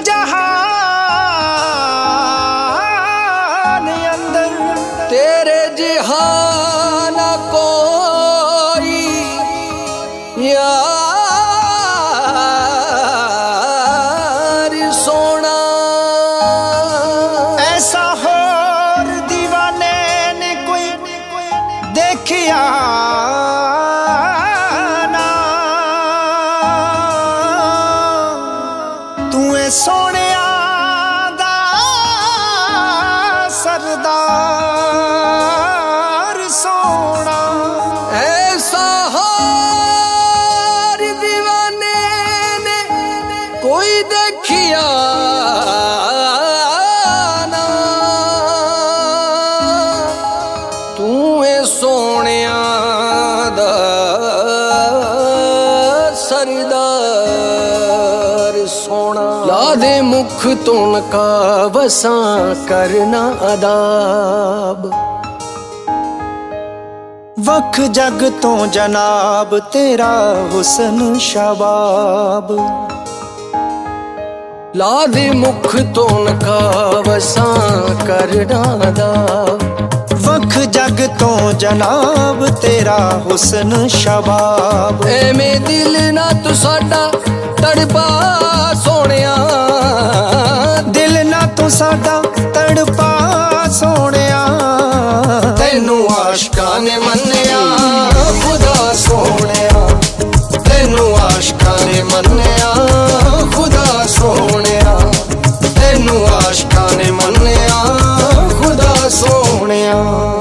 जहान अंदर तेरे जहान कोई यार सोना। ऐसा होर दीवाने ने कोई देखिया ना। तू सोनिया दा सरदार सोना। ऐसा हार दीवाने ने कोई देखिया ना। तू सोनिया दा सरदार सोना। ला दे मुख तुन का वसा करना अदाब। वख जग तो जनाब तेरा हुस्न शबाब। ला दे मुख तुन का वसा करना अदाब। वख जग तो जनाब तेरा हुस्न शबाब। एवें दिल ना तू साडा तड़पा सोनिया। दिल ना तू साडा तड़पा सोनिया। तैनू आशिकां ने मन्निया खुदा सोनिया। तैनू आशिकां ने मन्निया खुदा सोनिया। तैनू आशिकां ने मन्निया खुदा सोनिया।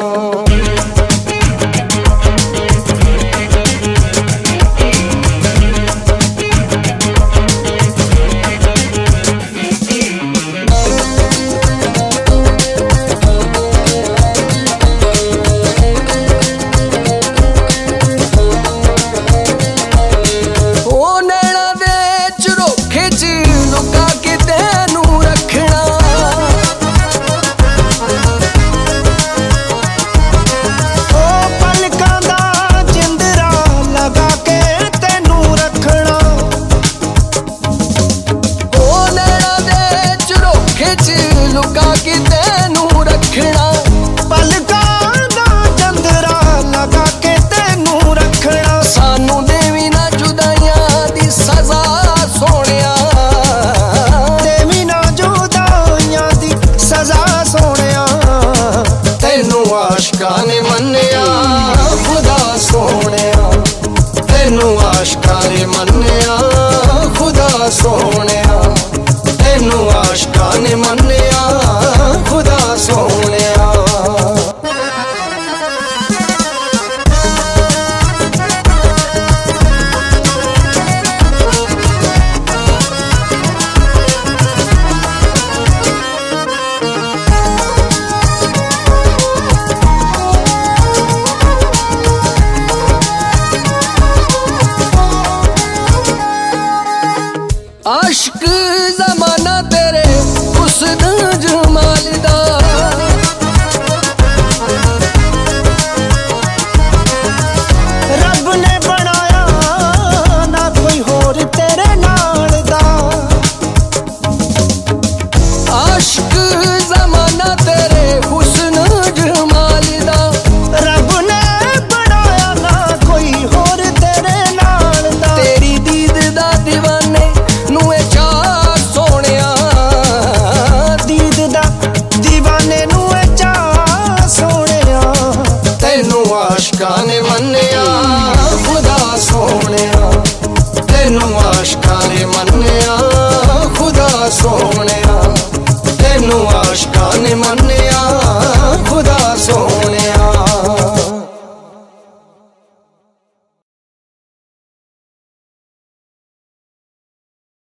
लुका के तेनू रखना। पलकां दा चंदरा लगा के तेनू रखना। सानू देवी ना जुदाइयां दी सजा सोनिया। देवी ना जुदाइयां दी सजा सोनिया। तैनू आशिकां ने मन्निया खुदा सोनिया। तैनू आशिकां ने मन्निया खुदा सोनिया। तैनू आशिकां ने मन्निया खुदा सोनिया। आशिक जमाना तेरे हुस्न जमाल दा। रब ने बनाया ना कोई होर तेरे नाल दा। आशिक जमाना तेरे हुस्न जमाल दा। रब ने बनाया ना कोई होर तेरे नाल दा। तेरी दीद दा दीवाने नुए चाह सोनिया। दीद दा दीवाने नुए चाह सोनिया। तैनू आशिकां ने मन्निया खुदा सोनिया। तैनू आशिकां ने मन्निया खुदा सोनिया। तैनू आशिकां ने मन्निया खुदा सोनिया।